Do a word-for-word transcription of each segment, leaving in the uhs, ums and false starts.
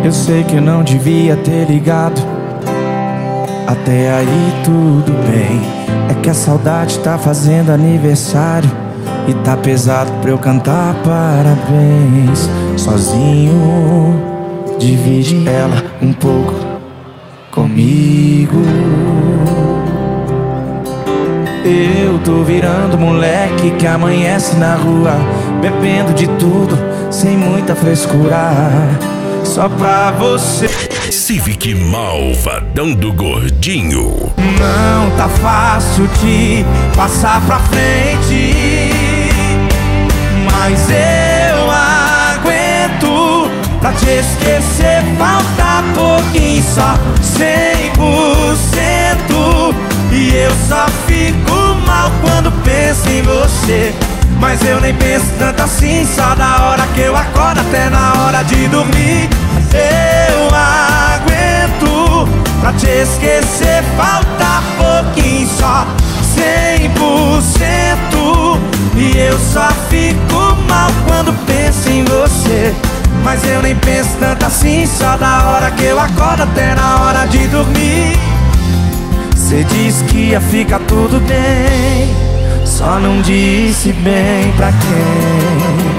Eu sei que eu não devia ter ligado. Até aí tudo bem. É que a saudade tá fazendo aniversário e tá pesado pra eu cantar parabéns. Sozinho, divide ela um pouco comigo. Eu tô virando moleque que amanhece na rua, bebendo de tudo, sem muita frescura, só pra você. Civic Malvadão do Gordinho. Não tá fácil de passar pra frente, mas eu aguento. Pra te esquecer falta pouquinho, só cem por cento. E eu só fico mal quando penso em você, mas eu nem penso tanto assim, só da hora que eu acordo até na hora de dormir. Eu aguento. Pra te esquecer falta pouquinho, só cem por cento. E eu só fico mal quando penso em você, mas eu nem penso tanto assim, só da hora que eu acordo até na hora de dormir. Cê disse que ia ficar tudo bem, só não disse bem pra quem.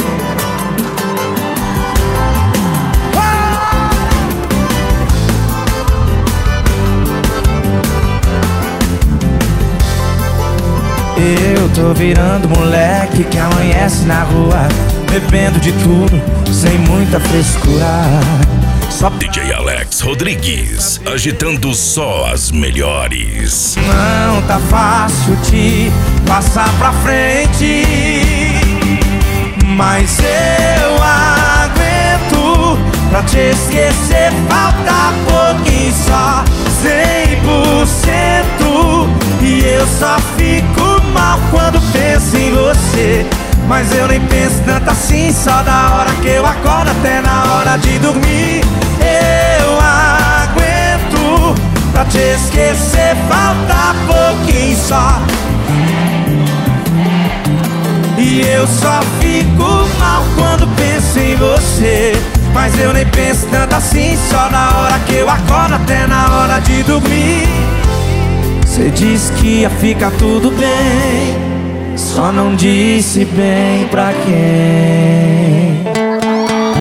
Eu tô virando moleque que amanhece na rua, bebendo de tudo, sem muita frescura, só D J Alex Rodrigues, agitando só as melhores. Não tá fácil de passar pra frente, mas eu aguento. Pra te esquecer falta pouquinho, só cem por cento. E eu só fico mal quando penso em você, mas eu nem penso tanto assim, só da hora que eu acordo até na hora de dormir. Eu aguento. Pra te esquecer falta pouquinho, só. E eu só fico mal quando penso em você, mas eu nem penso tanto assim, só na hora que eu acordo até na hora de dormir. Cê disse que ia ficar tudo bem, só não disse bem pra quem.